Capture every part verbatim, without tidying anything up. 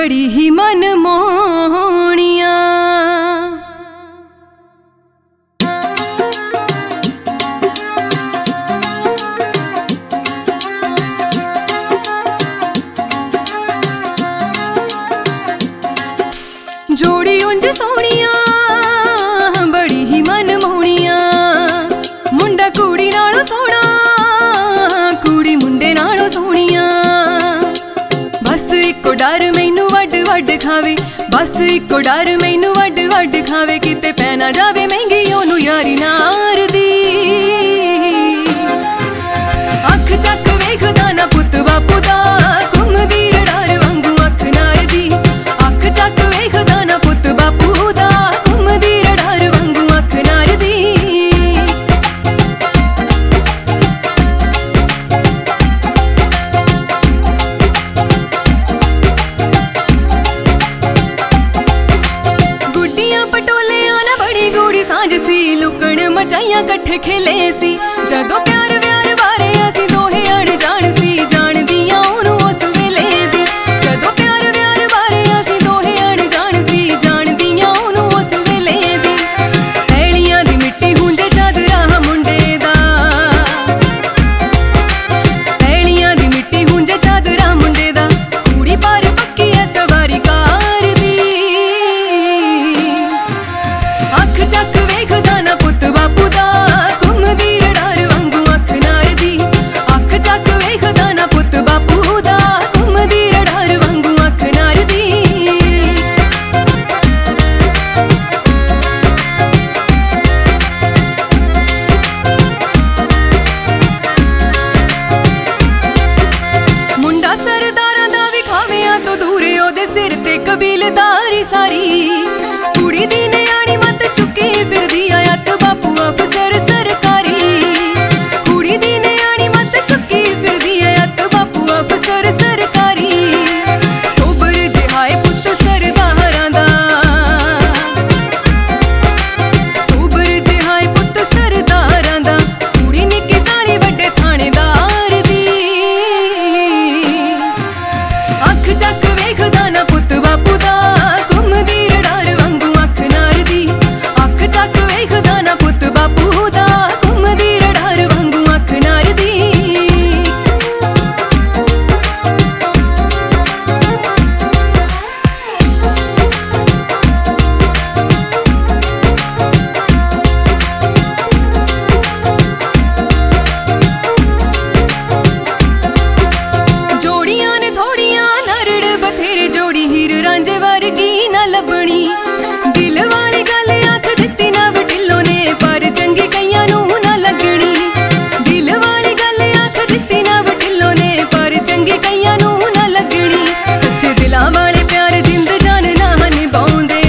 बड़ी ही मनमोहणिया। जोड़ी उंज सोहणिया बड़ी ही मनमोहणिया। मुंडा कुड़ी नालों सोहणा, कुड़ी मुंडे नालों सोहणिया। बस इको डर मैनू वड वड खावे, बस इको डर मैनू वड वड खावे, किते पै ना जावे महंगी ओनू यारी नार दी। अख चक वेखदा ना पुत बापू दा, घुमदी रडार वांगू अख नार दी। अख चक वेखदा ना पुत बापू दा, घुमदी रडार वांगू अख नार दी। लुकण मचाइया कट्ठे खेले सी, जदों प्यार व्यार बारे असी दोहे अणजाण सी। जाणदियां ओनू उस वेले दी, जदों प्यार व्यार बारे असी दोहे अणजाण सी। जाणदियां ओनू उस वेले दी। पैलियां दी मिट्टी हुंजे चादरा मुंडे दा, पैलियां दी मिट्टी हुंजे चादरा मुंडे दा। कुड़ी पर पक्की ऐ सवारी कार दी। अख चक वेखदा ना पुत बापू दा, घुमदी रडार वांगू अख नार दी। अख चक वेखदा ना पुत बापू दा, घुमदी रडार वांगू अख नार दी। मुंडा सरदारां दा विखावियां तो दूरे ओदे सिर ते कबीलदारी सारी। कुड़ी दी न्याणी मत चुकी फिरदी आ अत बापू अफसर सरकारी। कुड़ी दी न्याणी मत चुकी फिरदी आ अत बापू अफसर सरकारी। सोबर जिहा ए पुत सरदारां दा, सोबर जिहा ए पुत सरदारां दा। कुड़ी निक्की साली वड्डे थाणेदार दी। अख चक वेखदा ना पुत बापू दा, घुमदी रडार वांगू अख नार दी। अख चक वेखदा ना पुत बापू दा, घुमदी रडार वांगू अख नार दी। जोड़ियां ने थोड़ियां नरड़ बथेरे, जोड़ी हीर रांझे वर्गी ना लभणी। दिल वाली गल आख दित्ती ना वटिल्लो ने, पर चंगी कईयां नू ना लगनी। दिल वाली गल आख दित्ती ना वटिल्लो ने, पर चंगी कईयां नू ना लगनी। सच्चे दिलां वाले प्यार जिंद जान ना निभाउंदे,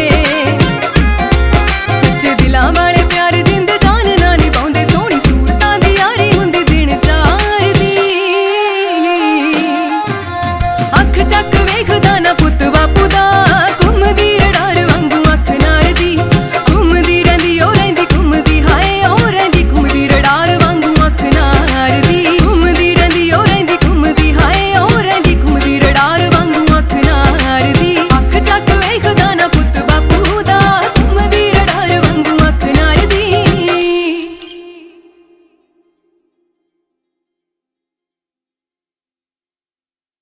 सच्चे दिलां वाले प्यार जिंद जान ना निभाउंदे। सोहणी सूरतां दी यारी हुंदी दिन चार दी। अख चक